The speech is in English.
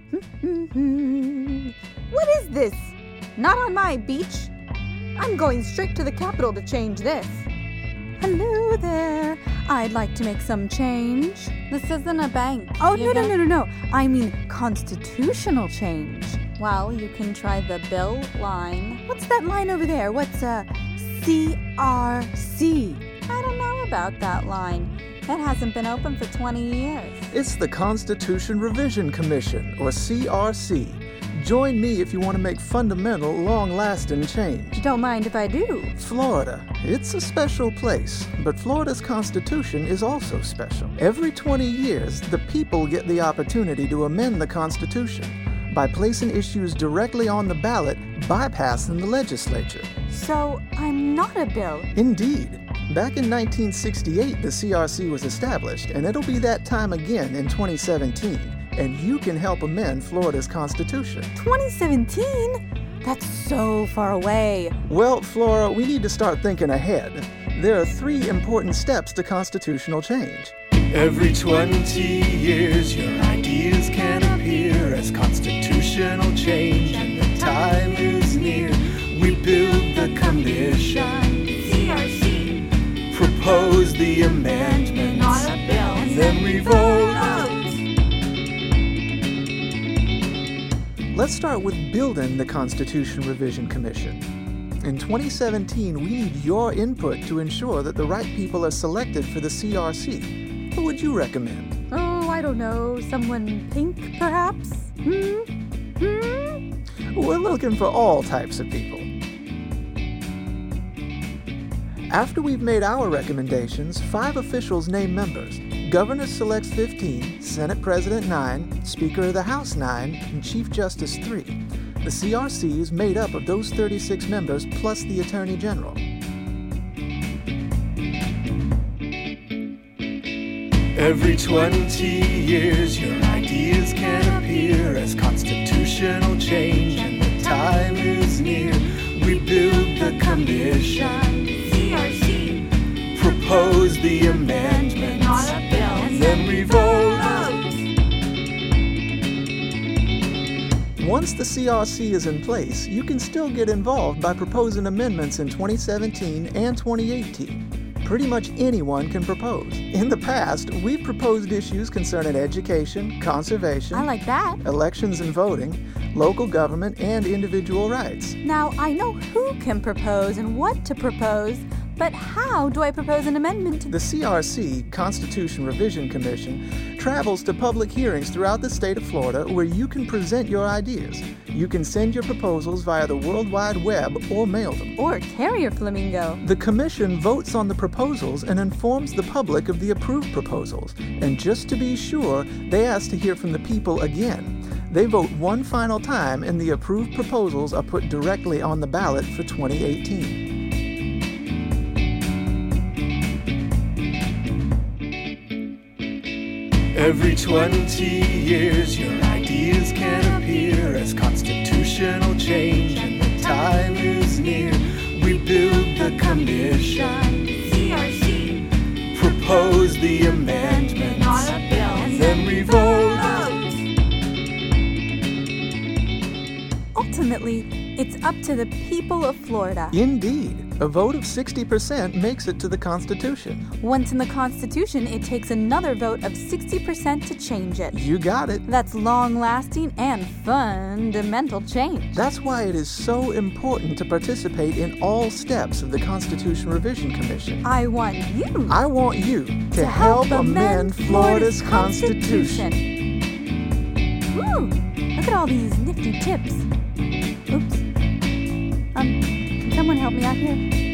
What is this? Not on my beach. I'm going straight to the Capitol to change this. Hello there. I'd like to make some change. This isn't a bank. Oh, no. I mean constitutional change. Well, you can try the bill line. What's that line over there? What's CRC? I don't know about that line. It hasn't been open for 20 years. It's the Constitution Revision Commission, or CRC. Join me if you want to make fundamental, long-lasting change. Don't mind if I do. Florida. It's a special place, but Florida's Constitution is also special. Every 20 years, the people get the opportunity to amend the Constitution by placing issues directly on the ballot, bypassing the legislature. So, I'm not a bill. Indeed. Back in 1968, the CRC was established, and it'll be that time again in 2017. And you can help amend Florida's Constitution. 2017? That's so far away. Well, Flora, we need to start thinking ahead. There are 3 important steps to constitutional change. Every 20 years, your ideas can appear as constitutional change, and the time is near. We build the commission, CRC, propose the amendments, not a bill, and then we vote. Let's start with building the Constitution Revision Commission. In 2017, we need your input to ensure that the right people are selected for the CRC. Who would you recommend? Oh, I don't know. Someone pink, perhaps? We're looking for all types of people. After we've made our recommendations, 5 officials name members. Governor selects 15, Senate President 9, Speaker of the House 9, and Chief Justice 3. The CRC is made up of those 36 members plus the Attorney General. Every 20 years, your ideas can appear as constitutional change, and the time is near. We build the commission, CRC, propose the amendments, not a bill, and then we vote. Once the CRC is in place, you can still get involved by proposing amendments in 2017 and 2018. Pretty much anyone can propose. In the past, we've proposed issues concerning education, conservation, I like that. elections and voting, local government, and individual rights. Now, I know who can propose and what to propose, but how do I propose an amendment to The CRC, Constitution Revision Commission, travels to public hearings throughout the state of Florida where you can present your ideas. You can send your proposals via the World Wide Web or mail them. or carrier flamingo? The commission votes on the proposals and informs the public of the approved proposals. And just to be sure, they ask to hear from the people again. They vote one final time and the approved proposals are put directly on the ballot for 2018. Every 20 years, your ideas can appear as constitutional change, and the time is near. We build the commission, CRC, propose the amendments, not a bill, and then we vote. Ultimately, it's up to the people of Florida. Indeed, a vote of 60% makes it to the Constitution. Once in the Constitution, it takes another vote of 60% to change it. You got it. That's long-lasting and fundamental change. That's why it is so important to participate in all steps of the Constitution Revision Commission. I want you I want you to help amend Florida's Constitution. Ooh, look at all these nifty tips. Oops. Can someone help me out here?